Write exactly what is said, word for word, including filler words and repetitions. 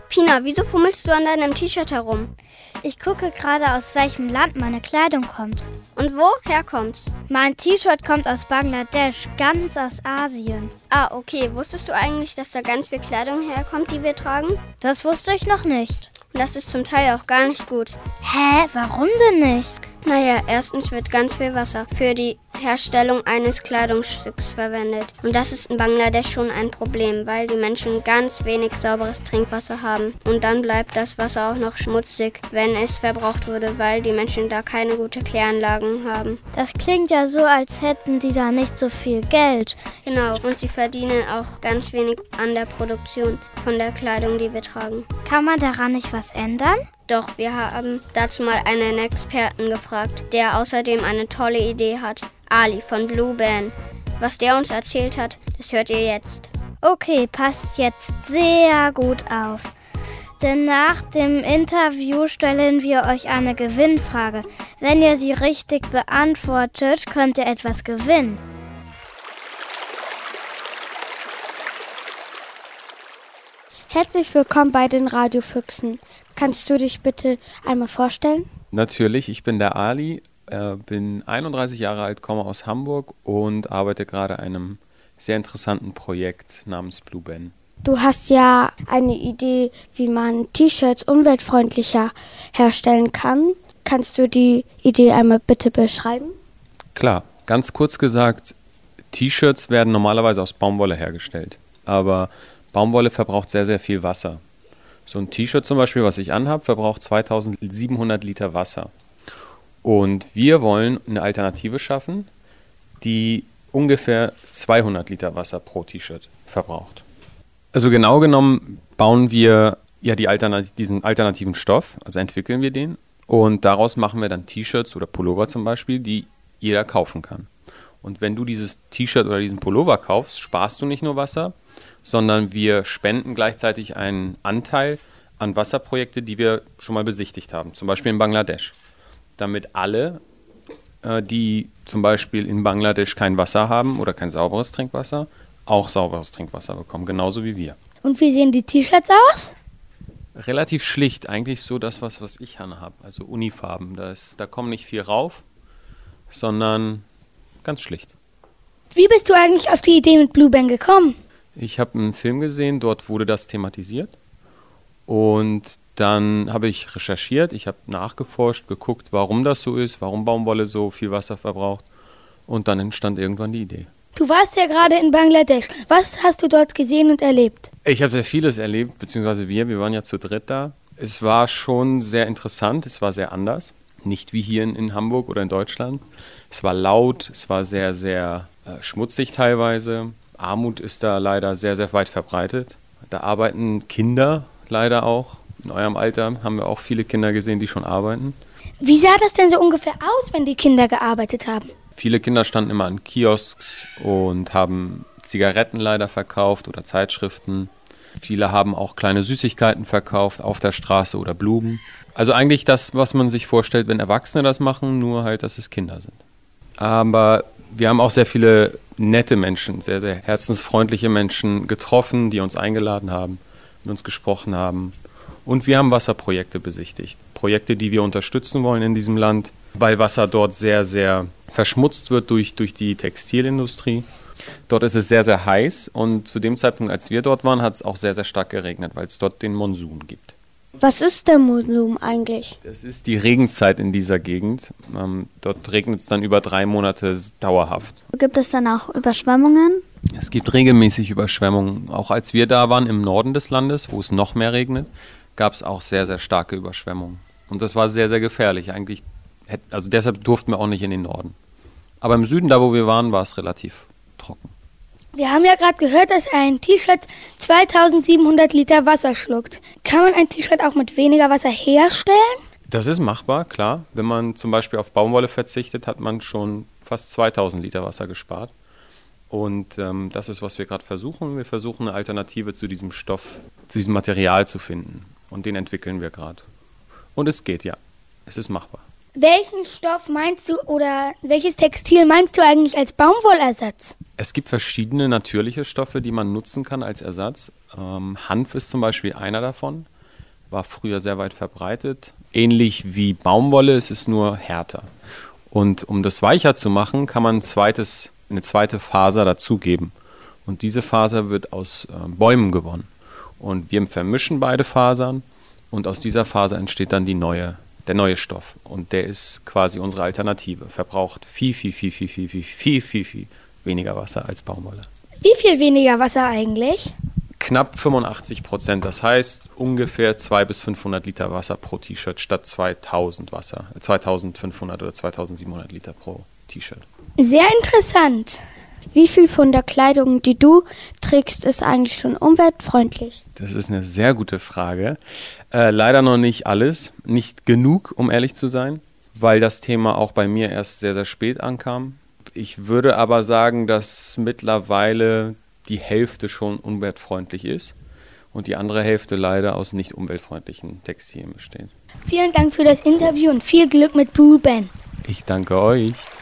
Pina, wieso fummelst du an deinem T-Shirt herum? Ich gucke gerade, aus welchem Land meine Kleidung kommt. Und woher kommt's? Mein T-Shirt kommt aus Bangladesch, ganz aus Asien. Ah, okay. Wusstest du eigentlich, dass da ganz viel Kleidung herkommt, die wir tragen? Das wusste ich noch nicht. Und das ist zum Teil auch gar nicht gut. Hä, warum denn nicht? Naja, erstens wird ganz viel Wasser für die Herstellung eines Kleidungsstücks verwendet. Und das ist in Bangladesch schon ein Problem, weil die Menschen ganz wenig sauberes Trinkwasser haben. Und dann bleibt das Wasser auch noch schmutzig, wenn es verbraucht wurde, weil die Menschen da keine gute Kläranlagen haben. Das klingt ja so, als hätten die da nicht so viel Geld. Genau, und sie verdienen auch ganz wenig an der Produktion von der Kleidung, die wir tragen. Kann man daran nicht was ändern? Doch, wir haben dazu mal einen Experten gefragt, der außerdem eine tolle Idee hat. Ali von Blue Band. Was der uns erzählt hat, das hört ihr jetzt. Okay, passt jetzt sehr gut auf. Denn nach dem Interview stellen wir euch eine Gewinnfrage. Wenn ihr sie richtig beantwortet, könnt ihr etwas gewinnen. Herzlich willkommen bei den Radiofüchsen. Kannst du dich bitte einmal vorstellen? Natürlich, ich bin der Ali, äh, bin einunddreißig Jahre alt, komme aus Hamburg und arbeite gerade an einem sehr interessanten Projekt namens Blue Band. Du hast ja eine Idee, wie man T-Shirts umweltfreundlicher herstellen kann. Kannst du die Idee einmal bitte beschreiben? Klar, ganz kurz gesagt, T-Shirts werden normalerweise aus Baumwolle hergestellt, aber Baumwolle verbraucht sehr, sehr viel Wasser. So ein T-Shirt zum Beispiel, was ich anhabe, verbraucht zweitausendsiebenhundert Liter Wasser. Und wir wollen eine Alternative schaffen, die ungefähr zweihundert Liter Wasser pro T-Shirt verbraucht. Also genau genommen bauen wir ja die Alternat- diesen alternativen Stoff, also entwickeln wir den. Und daraus machen wir dann T-Shirts oder Pullover zum Beispiel, die jeder kaufen kann. Und wenn du dieses T-Shirt oder diesen Pullover kaufst, sparst du nicht nur Wasser, sondern wir spenden gleichzeitig einen Anteil an Wasserprojekte, die wir schon mal besichtigt haben, zum Beispiel in Bangladesch. Damit alle, äh, die zum Beispiel in Bangladesch kein Wasser haben oder kein sauberes Trinkwasser, auch sauberes Trinkwasser bekommen, genauso wie wir. Und wie sehen die T-Shirts aus? Relativ schlicht, eigentlich so das, was, was ich anhabe, also Unifarben. Da, ist, da kommt nicht viel rauf, sondern ganz schlicht. Wie bist du eigentlich auf die Idee mit Blue Band gekommen? Ich habe einen Film gesehen, dort wurde das thematisiert und dann habe ich recherchiert, ich habe nachgeforscht, geguckt, warum das so ist, warum Baumwolle so viel Wasser verbraucht und dann entstand irgendwann die Idee. Du warst ja gerade in Bangladesch. Was hast du dort gesehen und erlebt? Ich habe sehr vieles erlebt, beziehungsweise wir, wir waren ja zu dritt da. Es war schon sehr interessant, es war sehr anders, nicht wie hier in, in Hamburg oder in Deutschland. Es war laut, es war sehr, sehr äh, schmutzig teilweise. Armut ist da leider sehr, sehr weit verbreitet. Da arbeiten Kinder leider auch. In eurem Alter haben wir auch viele Kinder gesehen, die schon arbeiten. Wie sah das denn so ungefähr aus, wenn die Kinder gearbeitet haben? Viele Kinder standen immer an Kiosks und haben Zigaretten leider verkauft oder Zeitschriften. Viele haben auch kleine Süßigkeiten verkauft auf der Straße oder Blumen. Also eigentlich das, was man sich vorstellt, wenn Erwachsene das machen, nur halt, dass es Kinder sind. Aber wir haben auch sehr viele nette Menschen, sehr, sehr herzensfreundliche Menschen getroffen, die uns eingeladen haben, mit uns gesprochen haben. Und wir haben Wasserprojekte besichtigt. Projekte, die wir unterstützen wollen in diesem Land, weil Wasser dort sehr, sehr verschmutzt wird durch, durch die Textilindustrie. Dort ist es sehr, sehr heiß und zu dem Zeitpunkt, als wir dort waren, hat es auch sehr, sehr stark geregnet, weil es dort den Monsun gibt. Was ist der Monsun eigentlich? Das ist die Regenzeit in dieser Gegend. Ähm, dort regnet es dann über drei Monate dauerhaft. Gibt es dann auch Überschwemmungen? Es gibt regelmäßig Überschwemmungen. Auch als wir da waren im Norden des Landes, wo es noch mehr regnet, gab es auch sehr, sehr starke Überschwemmungen. Und das war sehr, sehr gefährlich. Eigentlich, also deshalb durften wir auch nicht in den Norden. Aber im Süden, da wo wir waren, war es relativ trocken. Wir haben ja gerade gehört, dass ein T-Shirt zweitausendsiebenhundert Liter Wasser schluckt. Kann man ein T-Shirt auch mit weniger Wasser herstellen? Das ist machbar, klar. Wenn man zum Beispiel auf Baumwolle verzichtet, hat man schon fast zweitausend Liter Wasser gespart. Und ähm, das ist, was wir gerade versuchen. Wir versuchen eine Alternative zu diesem Stoff, zu diesem Material zu finden. Und den entwickeln wir gerade. Und es geht, ja. Es ist machbar. Welchen Stoff meinst du oder welches Textil meinst du eigentlich als Baumwollersatz? Es gibt verschiedene natürliche Stoffe, die man nutzen kann als Ersatz. Ähm, Hanf ist zum Beispiel einer davon. war früher sehr weit verbreitet. Ähnlich wie Baumwolle, es ist nur härter. Und um das weicher zu machen, kann man ein zweites, eine zweite Faser dazugeben. Und diese Faser wird aus äh, Bäumen gewonnen. Und wir vermischen beide Fasern und aus dieser Faser entsteht dann die neue, der neue Stoff. Und der ist quasi unsere Alternative. Verbraucht viel, viel, viel, viel, viel, viel, viel, viel, viel weniger Wasser als Baumwolle. Wie viel weniger Wasser eigentlich? Knapp fünfundachtzig Prozent. Das heißt ungefähr zweihundert bis fünfhundert Liter Wasser pro T-Shirt statt zweitausend Wasser. zweitausendfünfhundert oder zweitausendsiebenhundert Liter pro T-Shirt. Sehr interessant. Wie viel von der Kleidung, die du trägst, ist eigentlich schon umweltfreundlich? Das ist eine sehr gute Frage. Äh, leider noch nicht alles, nicht genug, um ehrlich zu sein, weil das Thema auch bei mir erst sehr, sehr spät ankam. Ich würde aber sagen, dass mittlerweile die Hälfte schon umweltfreundlich ist und die andere Hälfte leider aus nicht umweltfreundlichen Textilien besteht. Vielen Dank für das Interview und viel Glück mit Boo Ben. Ich danke euch.